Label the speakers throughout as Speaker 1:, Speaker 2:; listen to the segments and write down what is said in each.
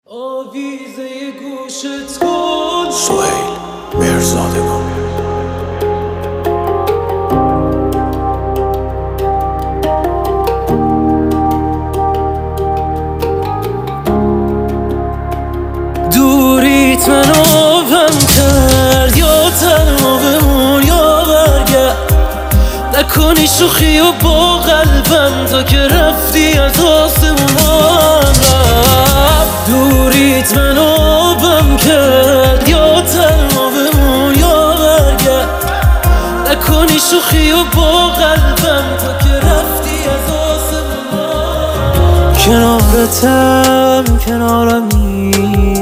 Speaker 1: آویزه گوشت کن
Speaker 2: سهیل مرزادگان.
Speaker 1: دوریت منو غم کرد، یا تنها بمون یا برگرد. نکنی شوخی و با قلبم تا که رفتی از آسمون رفت. دوریت منو غم کرد، یا تنها بمون یا برگرد. نکنی شوخی و با قلبم تا که رفتی از آسمون. کنارتم کنارمی،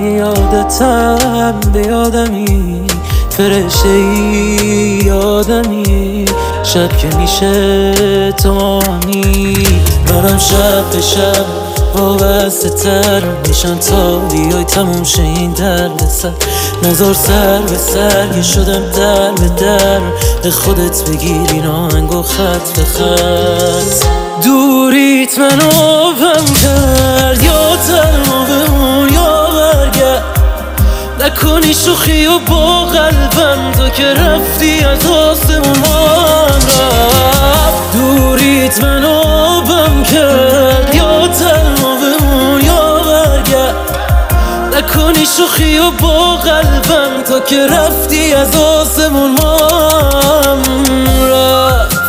Speaker 1: یادتم به یادمی، فرشته یادمی. شب که میشه تو منم شب به شب وابسته تر میشن تا بیای تموم شه این درد سر. نزار سر به سر که شدم در به در، به خودت بگیر این آهنگو خط به خط. دوریت منو غم کرد، یا تنها بمون یا برگرد. نکنی شوخی و با قلبم تا که رفتی از آسمون رفت. دوریت منو غم کرد، یا تنها بمون یا برگرد. نکنی شوخی و با قلبم تا که رفتی از آسمون رفت.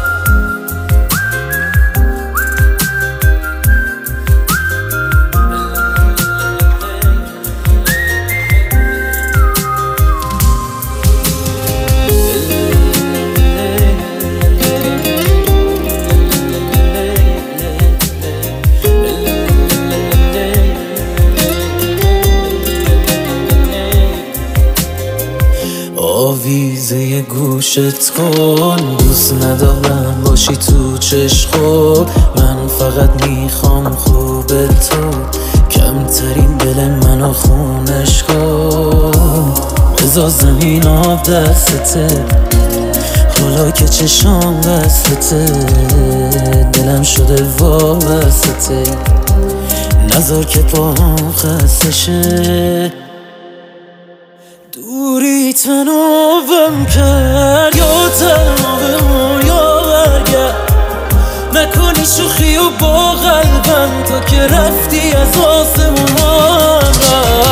Speaker 1: آویزه گوشت کن، دوست ندارم باشی تو چشم. من فقط میخوام خوب تو، کمترین دل منو خونش کن. بذار زمین آب دستته، حالا که چشام بستته، دلم شده وابسته. نذار که پاهم خسته شه. دوریت منو غم کرد، یا تنها بمون یا برگرد. نکنی شوخی و با قلبم تا که رفتی از آسمون رفت.